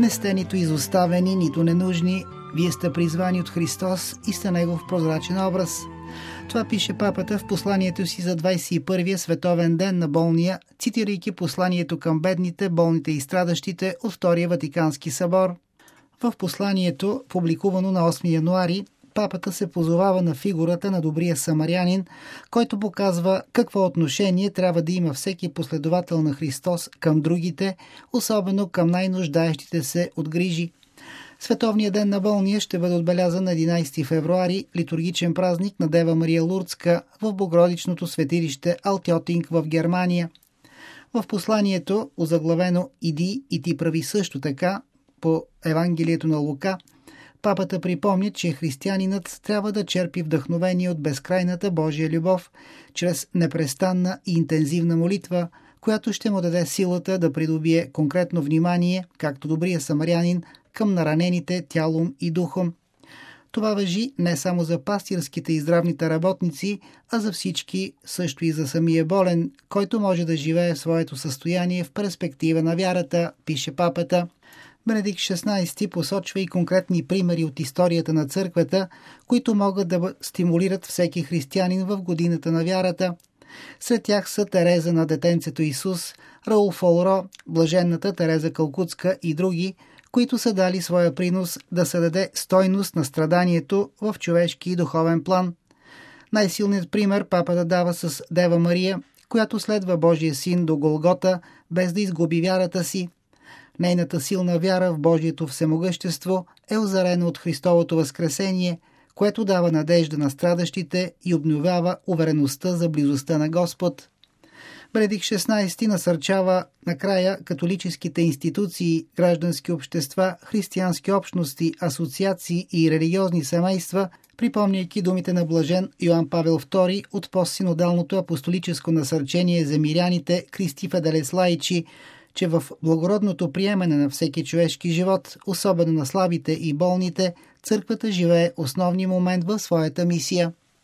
Не сте нито изоставени, нито ненужни. Вие сте призвани от Христос и сте Негов прозрачен образ. Това пише папата в посланието си за 21-я световен ден на болния, цитирайки посланието към бедните, болните и страдащите от Втория Ватикански събор. В посланието, публикувано на 8 януари, папата се позовава на фигурата на добрия самарянин, който показва какво отношение трябва да има всеки последовател на Христос към другите, особено към най-нуждаещите се от грижи. Световният ден на болния ще бъде отбелязан на 11 февруари, литургичен празник на Дева Мария Лурдска в Богородичното светилище Алтьотинг в Германия. В посланието, озаглавено «Иди и ти прави също така» по Евангелието на Лука, папата припомня, че християнинът трябва да черпи вдъхновение от безкрайната Божия любов, чрез непрестанна и интензивна молитва, която ще му даде силата да придобие конкретно внимание, както добрия самарянин, към наранените тялом и духом. Това важи не само за пастирските и здравните работници, а за всички, също и за самия болен, който може да живее своето състояние в перспектива на вярата, пише папата. Бенедикт XVI посочва и конкретни примери от историята на църквата, които могат да стимулират всеки християнин в годината на вярата. Сред тях са Тереза на детенцето Исус, Раул Фолро, блаженната Тереза Калкутска и други, които са дали своя принос да се даде стойност на страданието в човешки и духовен план. Най-силният пример папата дава с Дева Мария, която следва Божия син до Голгота, без да изгуби вярата си. Нейната силна вяра в Божието всемогъщество е озарена от Христовото възкресение, което дава надежда на страдащите и обновява увереността за близостта на Господ. Бенедикт XVI насърчава накрая католическите институции, граждански общества, християнски общности, асоциации и религиозни семейства, припомняйки думите на блажен Йоан Павел II от постсинодалното апостолическо насърчение за миряните Christi Fideles Laici, че в благородното приемане на всеки човешки живот, особено на слабите и болните, църквата живее основния момент в своята мисия.